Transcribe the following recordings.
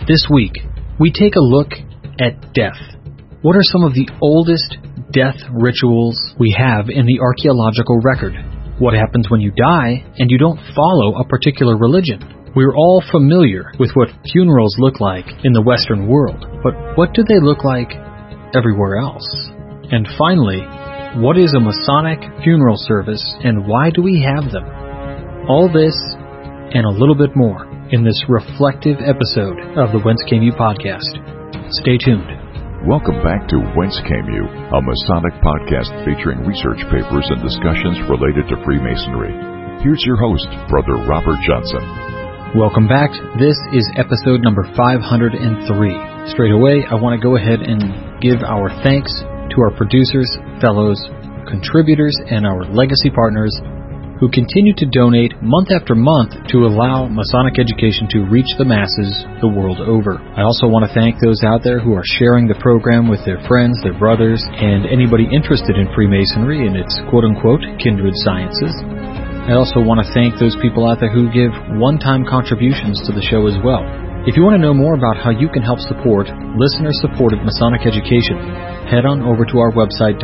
This week, we take a look at death. What are some of the oldest death rituals we have in the archaeological record? What happens when you die and you don't follow a particular religion? We're all familiar with what funerals look like in the Western world, but what do they look like everywhere else? And finally, what is a Masonic funeral service and why do we have them? All this and a little bit more in this reflective episode of the Whence Came You podcast. Stay tuned. Welcome back to Whence Came You, a Masonic podcast featuring research papers and discussions related to Freemasonry. Here's your host, Brother Robert Johnson. Welcome back. This is episode number 503. Straight away, I want to go ahead and give our thanks to our producers, fellows, contributors, and our legacy partners who continue to donate month after month to allow Masonic education to reach the masses the world over. I also want to thank those out there who are sharing the program with their friends, their brothers, and anybody interested in Freemasonry and its quote-unquote kindred sciences. I also want to thank those people out there who give one-time contributions to the show as well. If you want to know more about how you can help support listener-supported Masonic education, head on over to our website,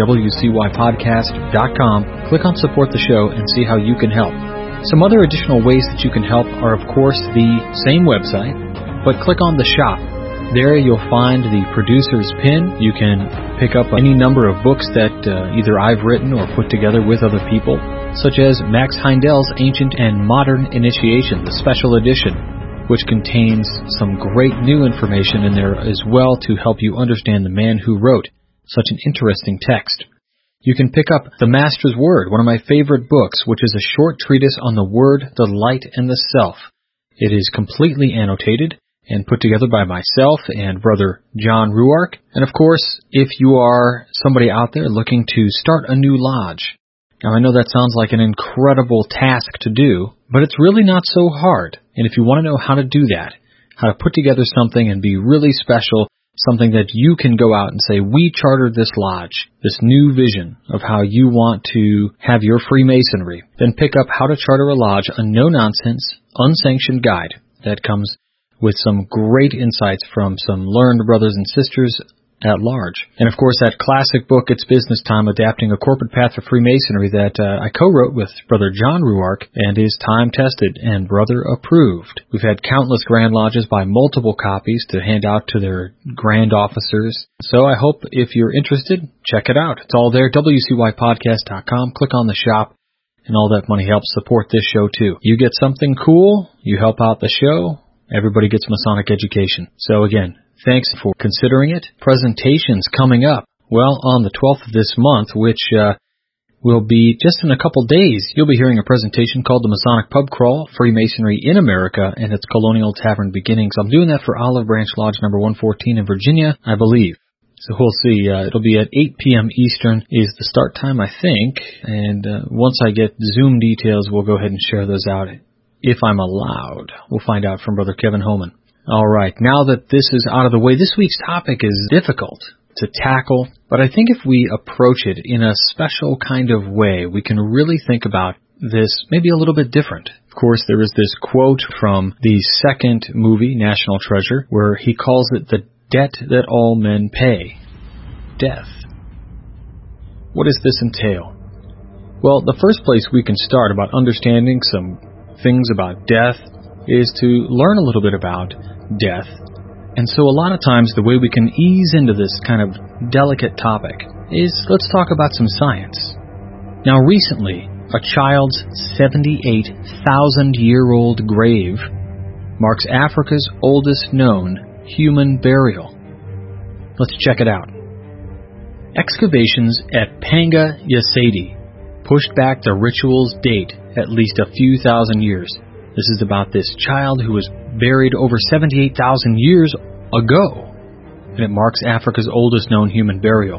wcypodcast.com, click on Support the Show, and see how you can help. Some other additional ways that you can help are, of course, the same website, but click on the shop. There you'll find the producer's pin. You can pick up any number of books that either I've written or put together with other people, such as Max Heindel's Ancient and Modern Initiation, the special edition, which contains some great new information in there as well to help you understand the man who wrote such an interesting text. You can pick up The Master's Word, one of my favorite books, which is a short treatise on the Word, the Light, and the Self. It is completely annotated and put together by myself and Brother John Ruark. And of course, if you are somebody out there looking to start a new lodge, now I know that sounds like an incredible task to do, but it's really not so hard. And if you want to know how to do that, how to put together something and be really special, something that you can go out and say, we chartered this lodge, this new vision of how you want to have your Freemasonry, then pick up How to Charter a Lodge, a no-nonsense, unsanctioned guide that comes with some great insights from some learned brothers and sisters at large. And of course, that classic book, It's Business Time, Adapting a Corporate Path for Freemasonry, that I co-wrote with Brother John Ruark and is time-tested and brother approved. We've had countless Grand Lodges buy multiple copies to hand out to their Grand Officers. So I hope if you're interested, check it out. It's all there, wcypodcast.com. Click on the shop, and all that money helps support this show too. You get something cool, you help out the show, everybody gets Masonic education. So again, thanks for considering it. Presentations coming up. Well, on the 12th of this month, which will be just in a couple days, you'll be hearing a presentation called The Masonic Pub Crawl, Freemasonry in America and its Colonial Tavern Beginnings. I'm doing that for Olive Branch Lodge number 114 in Virginia, I believe. So we'll see. It'll be at 8 p.m. Eastern is the start time, I think. And once I get Zoom details, we'll go ahead and share those out if I'm allowed. We'll find out from Brother Kevin Homan. All right, now that this is out of the way, this week's topic is difficult to tackle, but I think if we approach it in a special kind of way, we can really think about this maybe a little bit different. Of course, there is this quote from the second movie, National Treasure, where he calls it the debt that all men pay. Death. What does this entail? Well, the first place we can start about understanding some things about death is to learn a little bit about death. And so a lot of times the way we can ease into this kind of delicate topic is let's talk about some science. Now recently, a child's 78,000-year-old grave marks Africa's oldest known human burial. Let's check it out. Excavations at Panga Yasedi pushed back the ritual's date at least a few thousand years. This is about this child who was buried over 78,000 years ago, and it marks Africa's oldest known human burial.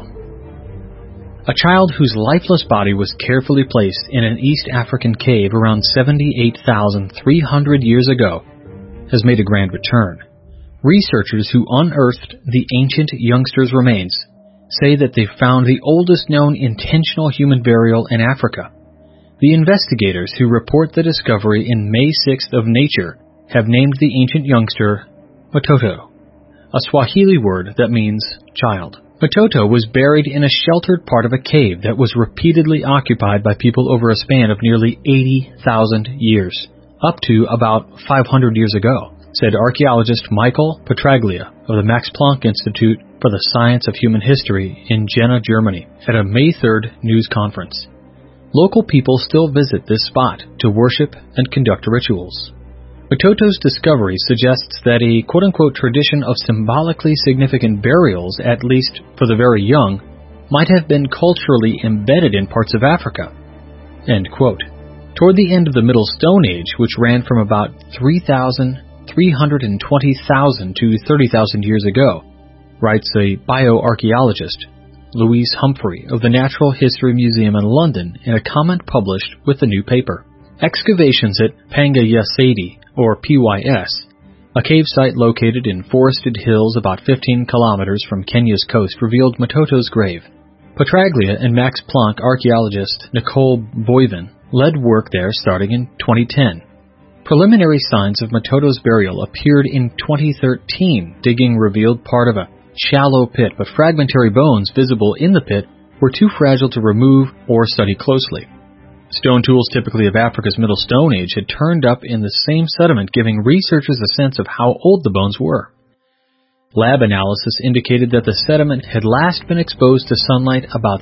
A child whose lifeless body was carefully placed in an East African cave around 78,300 years ago has made a grand return. Researchers who unearthed the ancient youngster's remains say that they found the oldest known intentional human burial in Africa. The investigators who report the discovery in May 6th of Nature have named the ancient youngster Matoto, a Swahili word that means child. Mtoto was buried in a sheltered part of a cave that was repeatedly occupied by people over a span of nearly 80,000 years, up to about 500 years ago, said archaeologist Michael Petraglia of the Max Planck Institute for the Science of Human History in Jena, Germany, at a May 3rd news conference. Local people still visit this spot to worship and conduct rituals. Mtoto's discovery suggests that a quote-unquote tradition of symbolically significant burials, at least for the very young, might have been culturally embedded in parts of Africa. End quote. Toward the end of the Middle Stone Age, which ran from about 320,000 to 30,000 years ago, writes a bioarchaeologist, Louise Humphrey of the Natural History Museum in London in a comment published with the new paper. Excavations at Panga Yasedi, or PYS, a cave site located in forested hills about 15 kilometers from Kenya's coast, revealed Mtoto's grave. Petraglia and Max Planck archaeologist Nicole Boivin led work there starting in 2010. Preliminary signs of Mtoto's burial appeared in 2013. Digging revealed part of a shallow pit, but fragmentary bones visible in the pit were too fragile to remove or study closely. Stone tools typically of Africa's Middle Stone Age had turned up in the same sediment, giving researchers a sense of how old the bones were. Lab analysis indicated that the sediment had last been exposed to sunlight about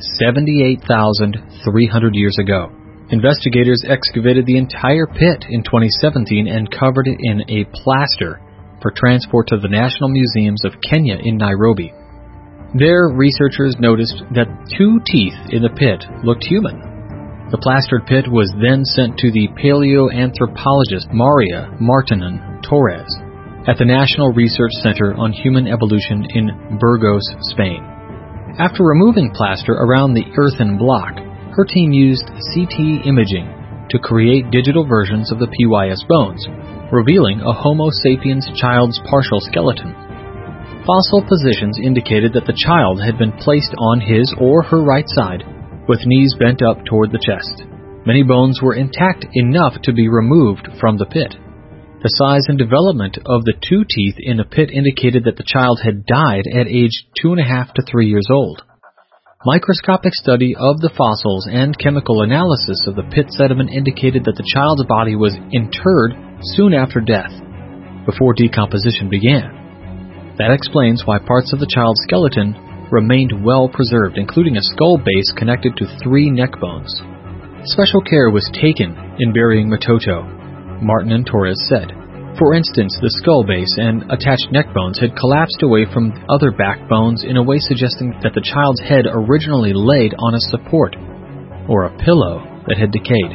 78,300 years ago. Investigators excavated the entire pit in 2017 and covered it in a plaster for transport to the National Museums of Kenya in Nairobi. There, researchers noticed that 2 teeth in the pit looked human. The plastered pit was then sent to the paleoanthropologist Maria Martinen Torres at the National Research Center on Human Evolution in Burgos, Spain. After removing plaster around the earthen block, her team used CT imaging to create digital versions of the PYS bones, revealing a Homo sapiens child's partial skeleton. Fossil positions indicated that the child had been placed on his or her right side, with knees bent up toward the chest. Many bones were intact enough to be removed from the pit. The size and development of the 2 teeth in the pit indicated that the child had died at age 2.5 to 3 years old. Microscopic study of the fossils and chemical analysis of the pit sediment indicated that the child's body was interred soon after death, before decomposition began. That explains why parts of the child's skeleton remained well preserved, including a skull base connected to 3 neck bones. Special care was taken in burying Mtoto, Martinen Torres said. For instance, the skull base and attached neck bones had collapsed away from other back bones in a way suggesting that the child's head originally laid on a support, or a pillow, that had decayed.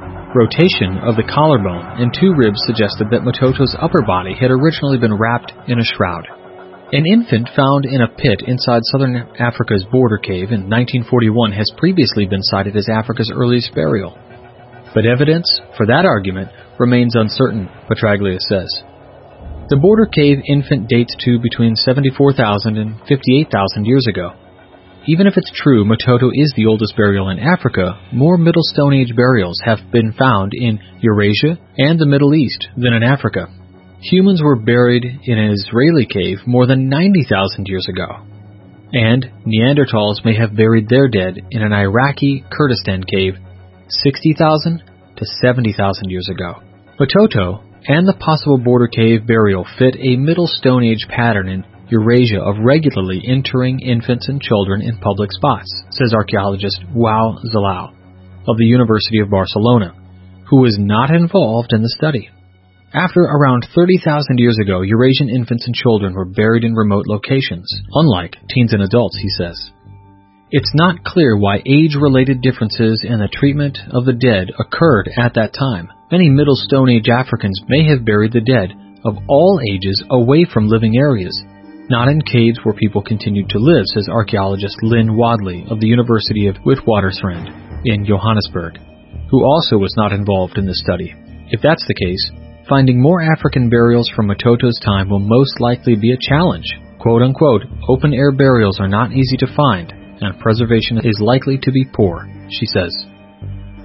Rotation of the collarbone and 2 ribs suggested that Mtoto's upper body had originally been wrapped in a shroud. An infant found in a pit inside southern Africa's Border Cave in 1941 has previously been cited as Africa's earliest burial. But evidence for that argument remains uncertain, Petraglia says. The Border Cave infant dates to between 74,000 and 58,000 years ago. Even if it's true Mtoto is the oldest burial in Africa, more Middle Stone Age burials have been found in Eurasia and the Middle East than in Africa. Humans were buried in an Israeli cave more than 90,000 years ago, and Neanderthals may have buried their dead in an Iraqi Kurdistan cave 60,000 to 70,000 years ago. Mtoto and the possible Border Cave burial fit a Middle Stone Age pattern in Eurasia of regularly interring infants and children in public spots, says archaeologist João Zalão of the University of Barcelona, who was not involved in the study. After around 30,000 years ago, Eurasian infants and children were buried in remote locations, unlike teens and adults, he says. It's not clear why age-related differences in the treatment of the dead occurred at that time. Many Middle Stone Age Africans may have buried the dead of all ages away from living areas, not in caves where people continued to live, says archaeologist Lynn Wadley of the University of Witwatersrand in Johannesburg, who also was not involved in the study. If that's the case, finding more African burials from Mtoto's time will most likely be a challenge. Quote-unquote, open-air burials are not easy to find, and preservation is likely to be poor, she says.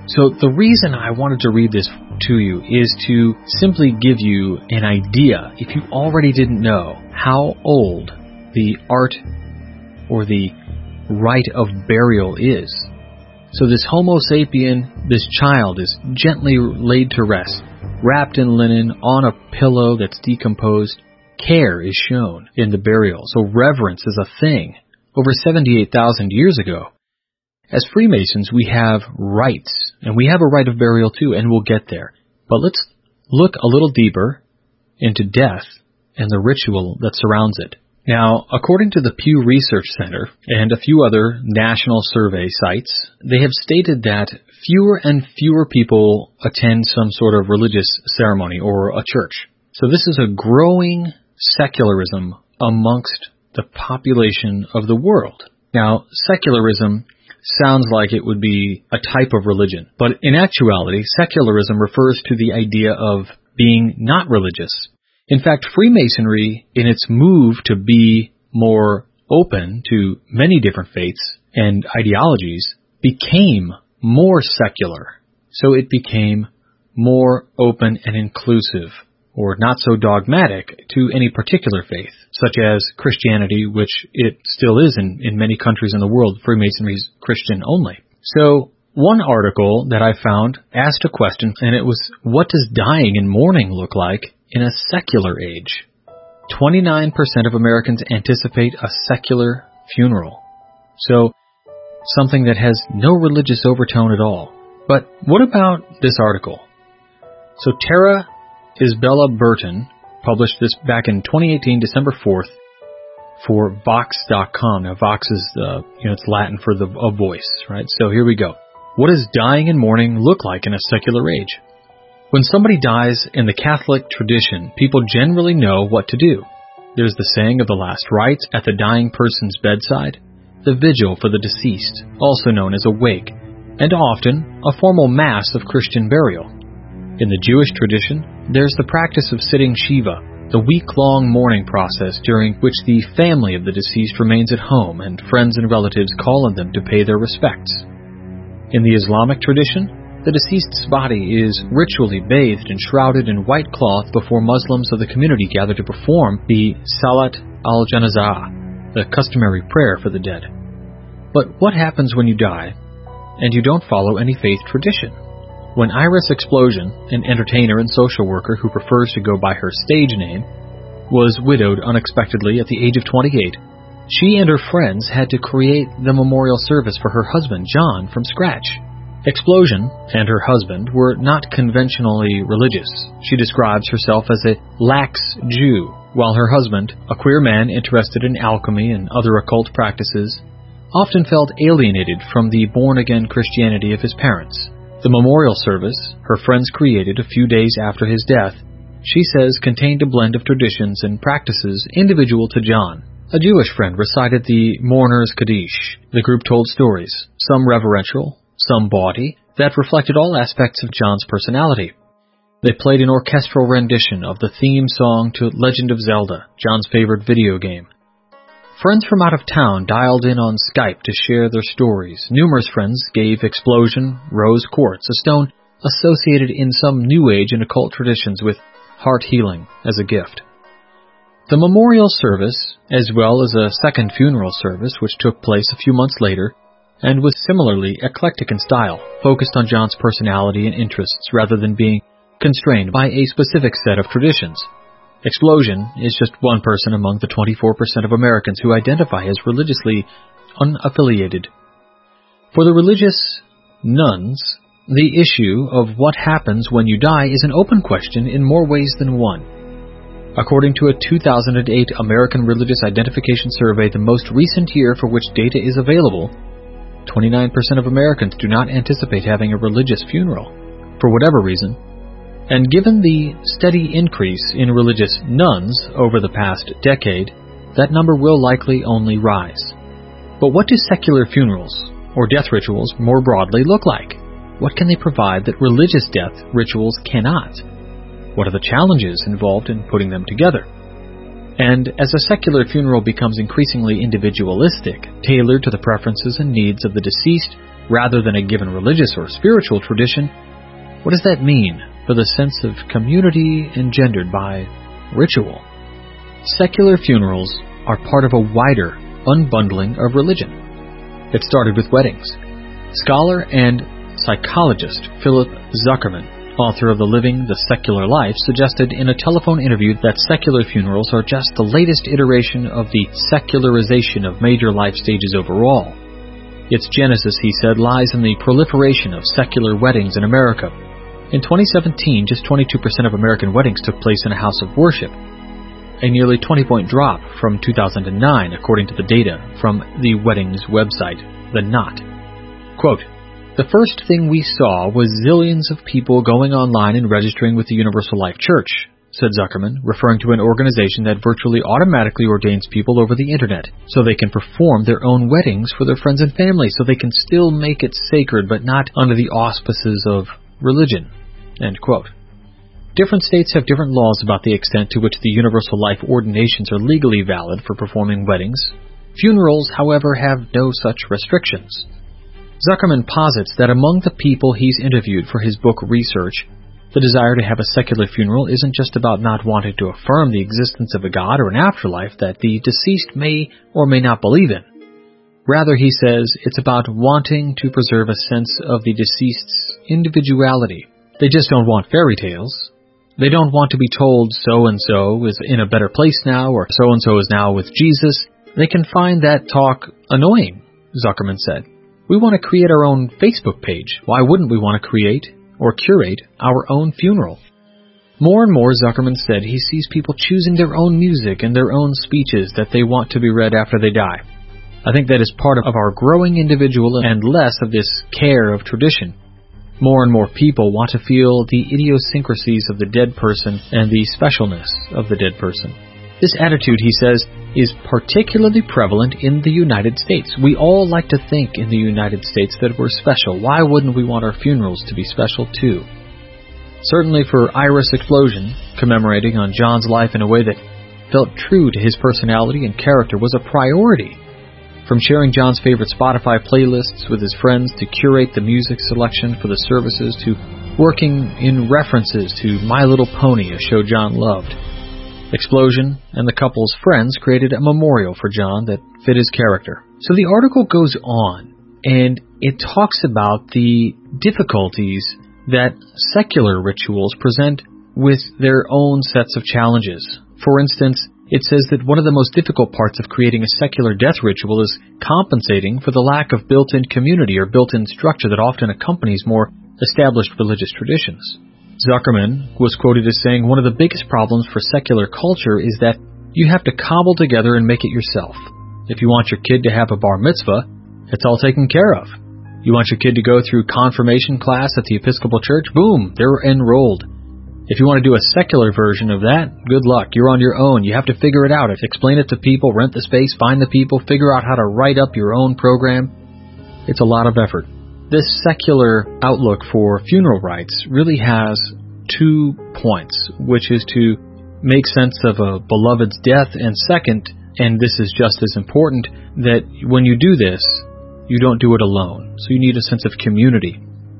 So the reason I wanted to read this to you is to simply give you an idea, if you already didn't know, how old the art or the rite of burial is. So this Homo sapien, this child, is gently laid to rest, wrapped in linen on a pillow that's decomposed. Care is shown in the burial, so reverence is a thing. Over 78,000 years ago, as Freemasons, we have rites, and we have a rite of burial too, and we'll get there. But let's look a little deeper into death and the ritual that surrounds it. Now, according to the Pew Research Center and a few other national survey sites, they have stated that fewer and fewer people attend some sort of religious ceremony or a church. So this is a growing secularism amongst the population of the world. Now, secularism sounds like it would be a type of religion, but in actuality, secularism refers to the idea of being not religious. In fact, Freemasonry, in its move to be more open to many different faiths and ideologies, became more secular. So it became more open and inclusive, or not so dogmatic to any particular faith, such as Christianity, which it still is in many countries in the world. Freemasonry is Christian only. So one article that I found asked a question, and it was, what does dying in mourning look like in a secular age? 29% of Americans anticipate a secular funeral. So something that has no religious overtone at all. But what about this article? So Tara Isabella Burton published this back in 2018, December 4th, for Vox.com. Now, Vox is it's Latin for a voice, right? So here we go. What does dying in mourning look like in a secular age? When somebody dies in the Catholic tradition, people generally know what to do. There's the saying of the last rites at the dying person's bedside, the vigil for the deceased, also known as a wake, and often a formal mass of Christian burial. In the Jewish tradition, there's the practice of sitting Shiva, the week-long mourning process during which the family of the deceased remains at home and friends and relatives call on them to pay their respects. In the Islamic tradition, the deceased's body is ritually bathed and shrouded in white cloth before Muslims of the community gather to perform the Salat al-Janazah, the customary prayer for the dead. But what happens when you die and you don't follow any faith tradition? When Iris Explosion, an entertainer and social worker who prefers to go by her stage name, was widowed unexpectedly at the age of 28, she and her friends had to create the memorial service for her husband, John, from scratch. Explosion and her husband were not conventionally religious. She describes herself as a lax Jew, while her husband, a queer man interested in alchemy and other occult practices, often felt alienated from the born-again Christianity of his parents. The memorial service her friends created a few days after his death, she says, contained a blend of traditions and practices individual to John. A Jewish friend recited the mourner's Kaddish. The group told stories, some reverential, some bawdy, that reflected all aspects of John's personality. They played an orchestral rendition of the theme song to Legend of Zelda, John's favorite video game. Friends from out of town dialed in on Skype to share their stories. Numerous friends gave Explosion rose quartz, a stone associated in some New Age and occult traditions with heart healing, as a gift. The memorial service, as well as a second funeral service, which took place a few months later, and was similarly eclectic in style, focused on John's personality and interests rather than being constrained by a specific set of traditions. Explosion is just one person among the 24% of Americans who identify as religiously unaffiliated. For the religious nuns, the issue of what happens when you die is an open question in more ways than one. According to a 2008 American Religious Identification Survey, the most recent year for which data is available, 29% of Americans do not anticipate having a religious funeral, for whatever reason. And given the steady increase in religious nuns over the past decade, that number will likely only rise. But what do secular funerals, or death rituals more broadly, look like? What can they provide that religious death rituals cannot? What are the challenges involved in putting them together? And as a secular funeral becomes increasingly individualistic, tailored to the preferences and needs of the deceased, rather than a given religious or spiritual tradition, what does that mean for the sense of community engendered by ritual? Secular funerals are part of a wider unbundling of religion. It started with weddings. Scholar and psychologist Philip Zuckerman, author of The Living the Secular Life, suggested in a telephone interview that secular funerals are just the latest iteration of the secularization of major life stages overall. Its genesis, he said, lies in the proliferation of secular weddings in America. In 2017, just 22% of American weddings took place in a house of worship, a nearly 20-point drop from 2009, according to the data from the weddings website, The Knot. Quote, "The first thing we saw was zillions of people going online and registering with the Universal Life Church," said Zuckerman, referring to an organization that virtually automatically ordains people over the internet so they can perform their own weddings for their friends and family, so they can still make it sacred but not under the auspices of religion. End quote. Different states have different laws about the extent to which the Universal Life ordinations are legally valid for performing weddings. Funerals, however, have no such restrictions. Zuckerman posits that among the people he's interviewed for his book Research, the desire to have a secular funeral isn't just about not wanting to affirm the existence of a God or an afterlife that the deceased may or may not believe in. Rather, he says, it's about wanting to preserve a sense of the deceased's individuality. They just don't want fairy tales. They don't want to be told so-and-so is in a better place now or so-and-so is now with Jesus. They can find that talk annoying, Zuckerman said. We want to create our own Facebook page. Why wouldn't we want to create or curate our own funeral? More and more, Zuckerman said, he sees people choosing their own music and their own speeches that they want to be read after they die. I think that is part of our growing individual and less of this care of tradition. More and more people want to feel the idiosyncrasies of the dead person and the specialness of the dead person. This attitude, he says, is particularly prevalent in the United States. We all like to think in the United States that we're special. Why wouldn't we want our funerals to be special too? Certainly for Iris Explosion, commemorating on John's life in a way that felt true to his personality and character was a priority. From sharing John's favorite Spotify playlists with his friends to curate the music selection for the services to working in references to My Little Pony, a show John loved. Explosion and the couple's friends created a memorial for John that fit his character. So the article goes on, and it talks about the difficulties that secular rituals present with their own sets of challenges. For instance, it says that one of the most difficult parts of creating a secular death ritual is compensating for the lack of built-in community or built-in structure that often accompanies more established religious traditions. Zuckerman was quoted as saying, one of the biggest problems for secular culture is that you have to cobble together and make it yourself. If you want your kid to have a bar mitzvah, it's all taken care of. You want your kid to go through confirmation class at the Episcopal Church? Boom, they're enrolled. If you want to do a secular version of that, good luck. You're on your own. You have to figure it out. Explain it to people, rent the space, find the people, figure out how to write up your own program. It's a lot of effort. This secular outlook for funeral rites really has 2 points, which is to make sense of a beloved's death, and second, and this is just as important, that when you do this, you don't do it alone. So you need a sense of community.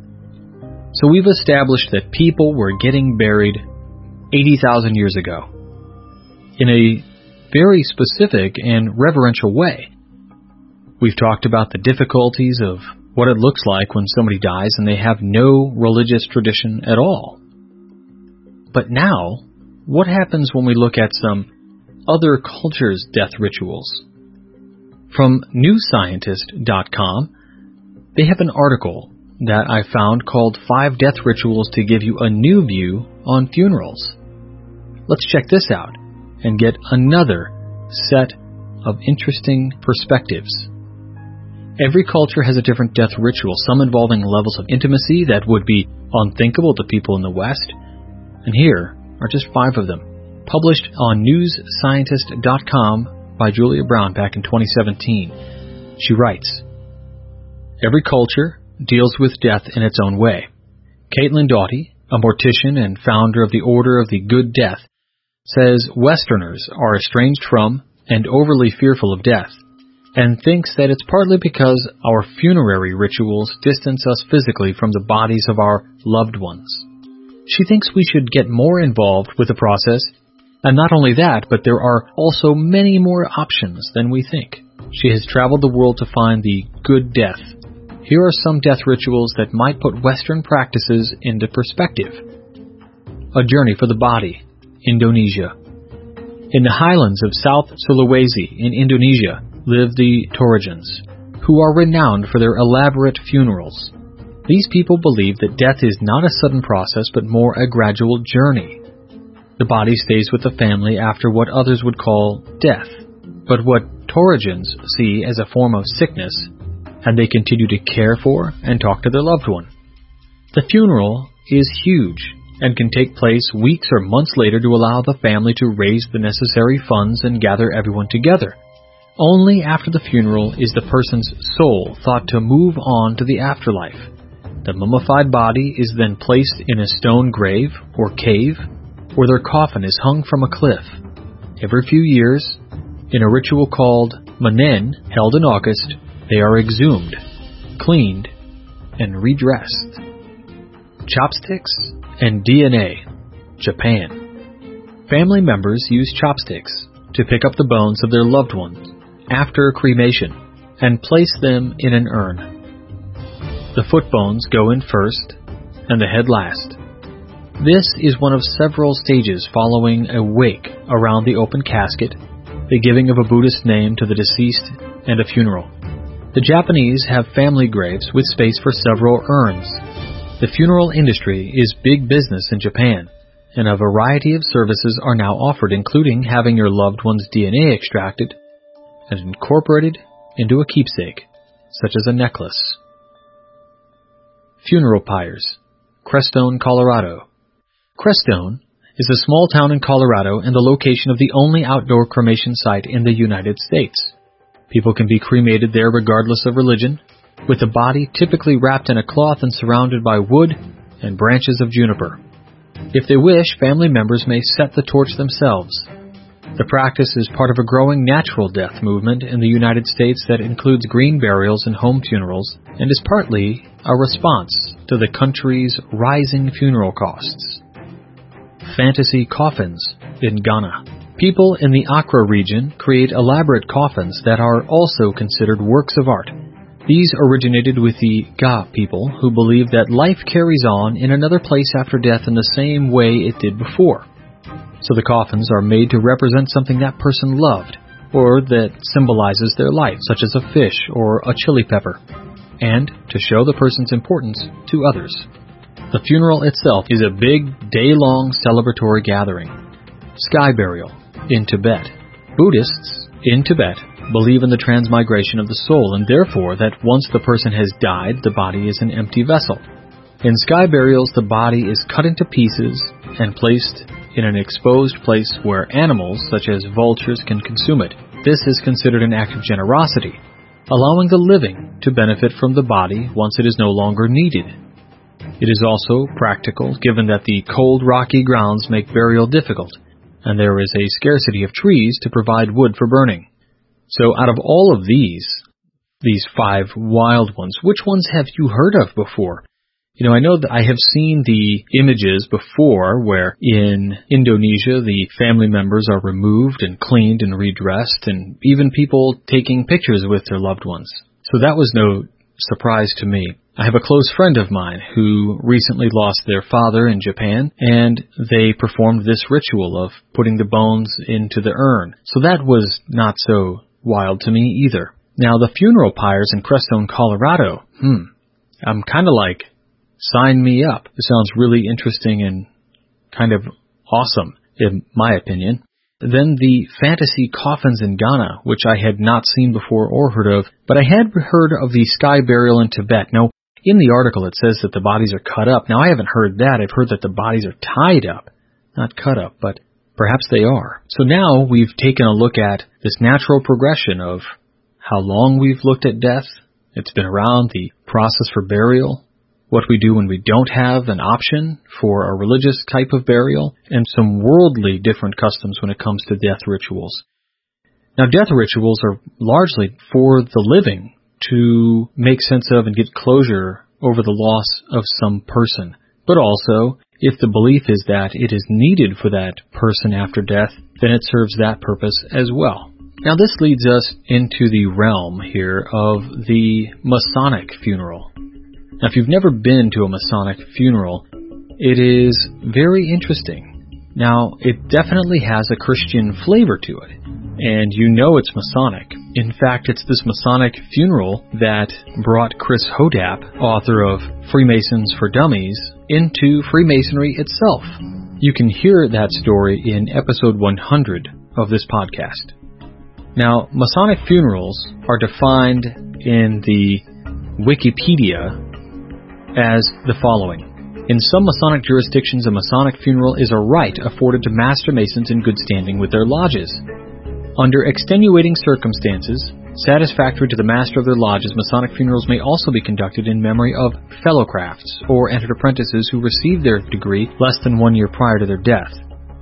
So we've established that people were getting buried 80,000 years ago in a very specific and reverential way. We've talked about the difficulties of what it looks like when somebody dies and they have no religious tradition at all. But now, what happens when we look at some other cultures' death rituals? From newscientist.com, they have an article that I found called 5 Death Rituals to Give You a New View on Funerals. Let's check this out and get another set of interesting perspectives. Every culture has a different death ritual, some involving levels of intimacy that would be unthinkable to people in the West. And here are just 5 of them, published on newscientist.com by Julia Brown back in 2017. She writes, every culture deals with death in its own way. Caitlin Doughty, a mortician and founder of the Order of the Good Death, says Westerners are estranged from and overly fearful of death. and thinks that it's partly because our funerary rituals distance us physically from the bodies of our loved ones. She thinks we should get more involved with the process, and not only that, but there are also many more options than we think. She has traveled the world to find the good death. Here are some death rituals that might put Western practices into perspective. A journey for the body, Indonesia. In the highlands of South Sulawesi in Indonesia live the Toragens, who are renowned for their elaborate funerals. These people believe that death is not a sudden process but more a gradual journey. The body stays with the family after what others would call death, but what Toragens see as a form of sickness, and they continue to care for and talk to their loved one. The funeral is huge and can take place weeks or months later to allow the family to raise the necessary funds and gather everyone together. Only after the funeral is the person's soul thought to move on to the afterlife. The mummified body is then placed in a stone grave or cave, or their coffin is hung from a cliff. Every few years, in a ritual called Manen, held in August, they are exhumed, cleaned, and redressed. Chopsticks and DNA, Japan. Family members use chopsticks to pick up the bones of their loved ones after cremation and place them in an urn. The foot bones go in first and the head last. This is one of several stages following a wake around the open casket, the giving of a Buddhist name to the deceased, and a funeral. The Japanese have family graves with space for several urns. The funeral industry is big business in Japan, and a variety of services are now offered, including having your loved one's DNA extracted and incorporated into a keepsake, such as a necklace. Funeral pyres, Crestone, Colorado. Crestone is a small town in Colorado and the location of the only outdoor cremation site in the United States. People can be cremated there regardless of religion, with the body typically wrapped in a cloth and surrounded by wood and branches of juniper. If they wish, family members may set the torch themselves. The practice is part of a growing natural death movement in the United States that includes green burials and home funerals, and is partly a response to the country's rising funeral costs. Fantasy coffins in Ghana. People in the Accra region create elaborate coffins that are also considered works of art. These originated with the Ga people, who believe that life carries on in another place after death in the same way it did before. So the coffins are made to represent something that person loved, or that symbolizes their life, such as a fish or a chili pepper, and to show the person's importance to others. The funeral itself is a big, day-long celebratory gathering. Sky burial in Tibet. Buddhists in Tibet believe in the transmigration of the soul, and therefore that once the person has died, the body is an empty vessel. In sky burials, the body is cut into pieces and placed in an exposed place where animals, such as vultures, can consume it. This is considered an act of generosity, allowing the living to benefit from the body once it is no longer needed. It is also practical, given that the cold, rocky grounds make burial difficult, and there is a scarcity of trees to provide wood for burning. So out of all of these 5 wild ones, which ones have you heard of before? I know that I have seen the images before where in Indonesia the family members are removed and cleaned and redressed, and even people taking pictures with their loved ones. So that was no surprise to me. I have a close friend of mine who recently lost their father in Japan, and they performed this ritual of putting the bones into the urn. So that was not so wild to me either. Now, the funeral pyres in Crestone, Colorado, I'm kind of like, sign me up. It sounds really interesting and kind of awesome, in my opinion. Then the fantasy coffins in Ghana, which I had not seen before or heard of, but I had heard of the sky burial in Tibet. Now, in the article it says that the bodies are cut up. Now, I haven't heard that. I've heard that the bodies are tied up, not cut up, but perhaps they are. So now we've taken a look at this natural progression of how long we've looked at death. It's been around, the process for burial, what we do when we don't have an option for a religious type of burial, and some worldly different customs when it comes to death rituals. Now, death rituals are largely for the living to make sense of and get closure over the loss of some person. But also, if the belief is that it is needed for that person after death, then it serves that purpose as well. Now, this leads us into the realm here of the Masonic funeral. Now, if you've never been to a Masonic funeral, it is very interesting. Now, it definitely has a Christian flavor to it, and you know it's Masonic. In fact, it's this Masonic funeral that brought Chris Hodap, author of Freemasons for Dummies, into Freemasonry itself. You can hear that story in episode 100 of this podcast. Now, Masonic funerals are defined in the Wikipedia as the following. In some Masonic jurisdictions, a Masonic funeral is a right afforded to Master Masons in good standing with their lodges. Under extenuating circumstances, satisfactory to the master of their lodges, Masonic funerals may also be conducted in memory of fellowcrafts or entered apprentices who received their degree less than 1 year prior to their death,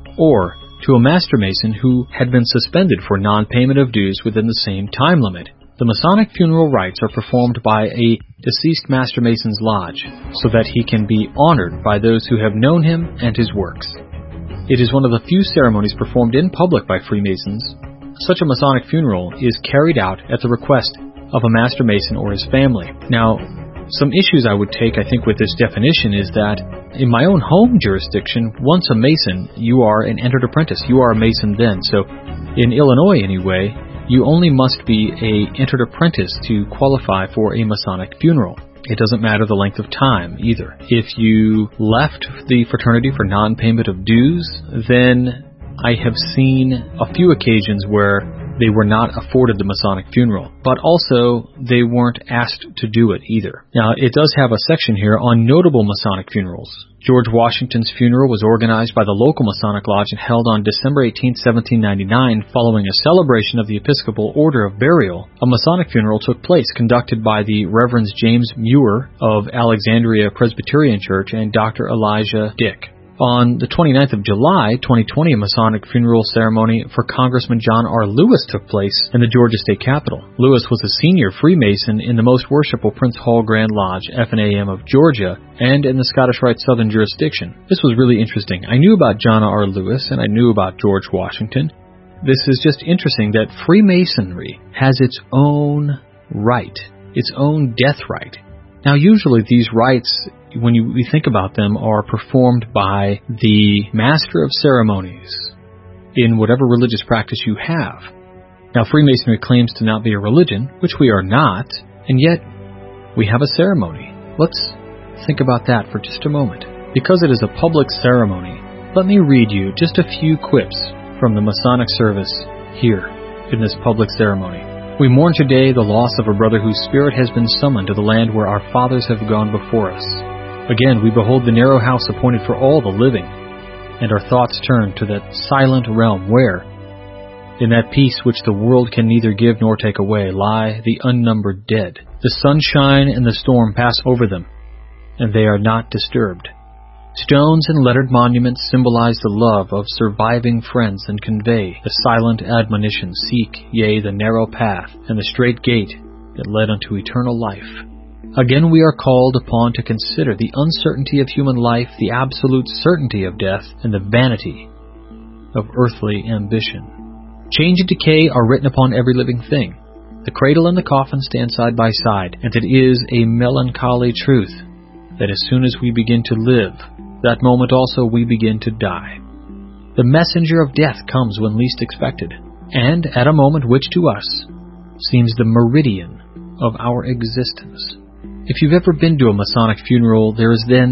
or to a Master Mason who had been suspended for non-payment of dues within the same time limit. The Masonic funeral rites are performed by a deceased Master Mason's lodge, so that he can be honored by those who have known him and his works. It is one of the few ceremonies performed in public by Freemasons. Such a Masonic funeral is carried out at the request of a Master Mason or his family. Now, some issues I would take, I think, with this definition is that in my own home jurisdiction, once a Mason, you are an entered apprentice. You are a Mason then. So in Illinois, anyway, you only must be an entered apprentice to qualify for a Masonic funeral. It doesn't matter the length of time, either. If you left the fraternity for non-payment of dues, then I have seen a few occasions where they were not afforded the Masonic funeral, but also they weren't asked to do it either. Now, it does have a section here on notable Masonic funerals. George Washington's funeral was organized by the local Masonic Lodge and held on December 18, 1799, following a celebration of the Episcopal Order of Burial. A Masonic funeral took place, conducted by the Reverends James Muir of Alexandria Presbyterian Church and Dr. Elijah Dick. On the 29th of July, 2020, a Masonic funeral ceremony for Congressman John R. Lewis took place in the Georgia State Capitol. Lewis was a senior Freemason in the Most Worshipful Prince Hall Grand Lodge, F&AM of Georgia, and in the Scottish Rite Southern jurisdiction. This was really interesting. I knew about John R. Lewis, and I knew about George Washington. This is just interesting that Freemasonry has its own rite, its own death rite. Now, usually these rites, when we think about them, are performed by the master of ceremonies in whatever religious practice you have. Now, Freemasonry claims to not be a religion, which we are not, and yet we have a ceremony. Let's think about that for just a moment. Because it is a public ceremony, let me read you just a few quips from the Masonic service here in this public ceremony. We mourn today the loss of a brother whose spirit has been summoned to the land where our fathers have gone before us. Again, we behold the narrow house appointed for all the living, and our thoughts turn to that silent realm where, in that peace which the world can neither give nor take away, lie the unnumbered dead. The sunshine and the storm pass over them, and they are not disturbed. Stones and lettered monuments symbolize the love of surviving friends and convey the silent admonition, seek, yea, the narrow path, and the strait gate that led unto eternal life. Again, we are called upon to consider the uncertainty of human life, the absolute certainty of death, and the vanity of earthly ambition. Change and decay are written upon every living thing. The cradle and the coffin stand side by side, and it is a melancholy truth that as soon as we begin to live, that moment also we begin to die. The messenger of death comes when least expected, and at a moment which to us seems the meridian of our existence. If you've ever been to a Masonic funeral, there is then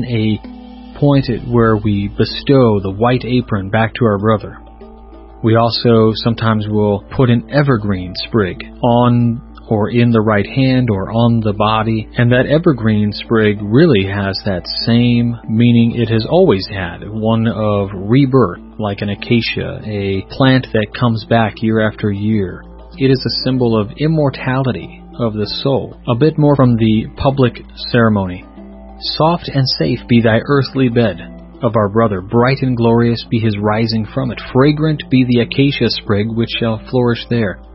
a point where we bestow the white apron back to our brother. We also sometimes will put an evergreen sprig on or in the right hand or on the body, and that evergreen sprig really has that same meaning it has always had, one of rebirth, like an acacia, a plant that comes back year after year. It is a symbol of immortality of the soul. A bit more from the public ceremony. Soft and safe be thy earthly bed of our brother, bright and glorious be his rising from it, fragrant be the acacia sprig which shall flourish there.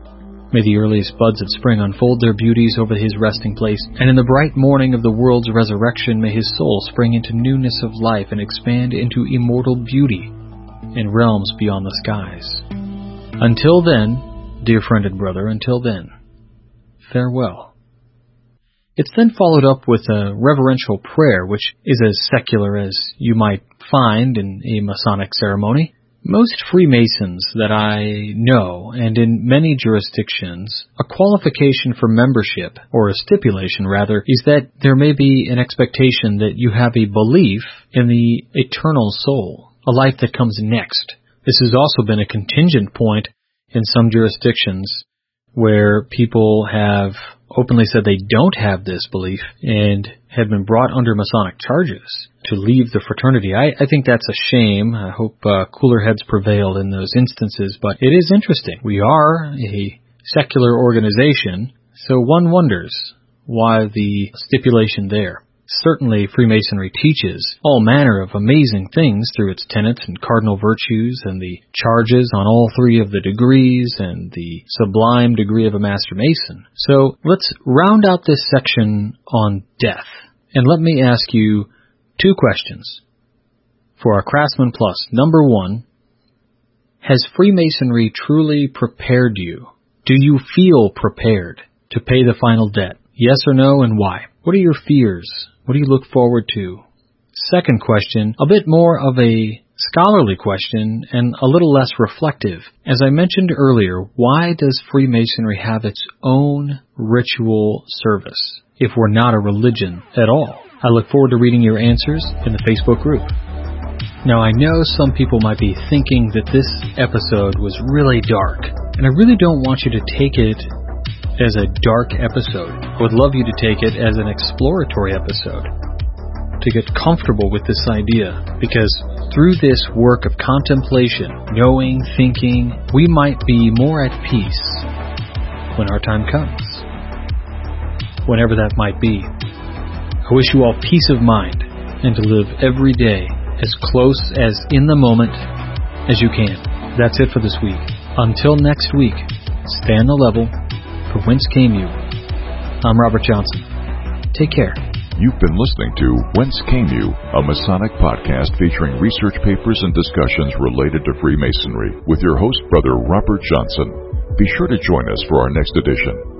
May the earliest buds of spring unfold their beauties over his resting place, and in the bright morning of the world's resurrection may his soul spring into newness of life and expand into immortal beauty in realms beyond the skies. Until then, dear friend and brother, until then, farewell. It's then followed up with a reverential prayer, which is as secular as you might find in a Masonic ceremony. Most Freemasons that I know, and in many jurisdictions, a qualification for membership, or a stipulation rather, is that there may be an expectation that you have a belief in the eternal soul, a life that comes next. This has also been a contingent point in some jurisdictions where people have openly said they don't have this belief and have been brought under Masonic charges to leave the fraternity. I think that's a shame. I hope cooler heads prevail in those instances, but it is interesting. We are a secular organization, so one wonders why the stipulation there. Certainly, Freemasonry teaches all manner of amazing things through its tenets and cardinal virtues and the charges on all three of the degrees and the sublime degree of a Master Mason. So let's round out this section on death. And let me ask you 2 questions for our Craftsman Plus. Number 1, has Freemasonry truly prepared you? Do you feel prepared to pay the final debt? Yes or no, and why? What are your fears? What do you look forward to? Second question, a bit more of a scholarly question and a little less reflective. As I mentioned earlier, why does Freemasonry have its own ritual service if we're not a religion at all? I look forward to reading your answers in the Facebook group. Now, I know some people might be thinking that this episode was really dark, and I really don't want you to take it as a dark episode. I would love you to take it as an exploratory episode, to get comfortable with this idea, because through this work of contemplation, knowing, thinking, we might be more at peace when our time comes, whenever that might be. I wish you all peace of mind and to live every day as close as in the moment as you can. That's it for this week. Until next week, stay on the level. For Whence Came You? I'm Robert Johnson. Take care. You've been listening to Whence Came You, a Masonic podcast featuring research papers and discussions related to Freemasonry with your host, Brother Robert Johnson. Be sure to join us for our next edition.